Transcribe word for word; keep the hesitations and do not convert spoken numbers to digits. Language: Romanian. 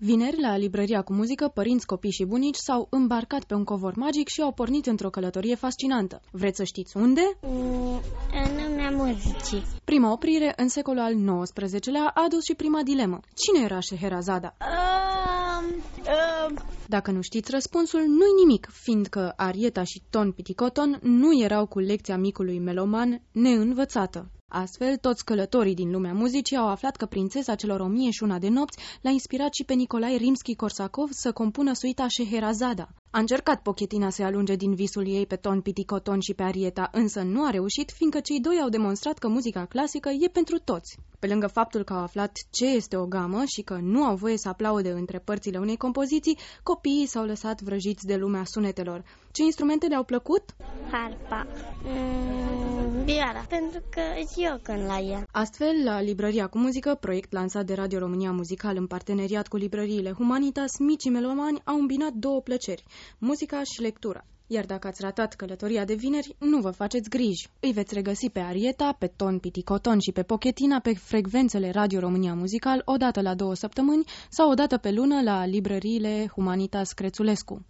Vineri, la librăria cu muzică, părinți, copii și bunici s-au îmbarcat pe un covor magic și au pornit într-o călătorie fascinantă. Vreți să știți unde? Mm, în lumea muzicii. Prima oprire, în secolul al nouăsprezecelea, a adus și prima dilemă. Cine era Scheherazada? Um, um. Dacă nu știți răspunsul, nu-i nimic, fiindcă Arieta și Ton Piticoton nu erau cu lecția micului meloman neînvățată. Astfel, toți călătorii din lumea muzicii au aflat că prințesa celor o mie și una de nopți l-a inspirat și pe Nicolae Rimski-Korsakov să compună suita Scheherazada. A încercat Pochetina să-i alunge din visul ei pe Ton Piticoton și pe Arieta, însă nu a reușit, fiindcă cei doi au demonstrat că muzica clasică e pentru toți. Pe lângă faptul că au aflat ce este o gamă și că nu au voie să aplaude între părțile unei compoziții, copiii s-au lăsat vrăjiți de lumea sunetelor. Ce instrumente le-au plăcut? Harpa. Mm, vioara, pentru că și eu cânt la ea. Astfel, la Librăria cu muzică, proiect lansat de Radio România Muzical în parteneriat cu librăriile Humanitas, micii melomani au îmbinat două plăceri, muzica și lectura. Iar dacă ați ratat călătoria de vineri, nu vă faceți griji. Îi veți regăsi pe Arieta, pe Ton Piticoton și pe Pochetina pe frecvențele Radio România Muzical odată la două săptămâni sau odată pe lună la librăriile Humanitas Crețulescu.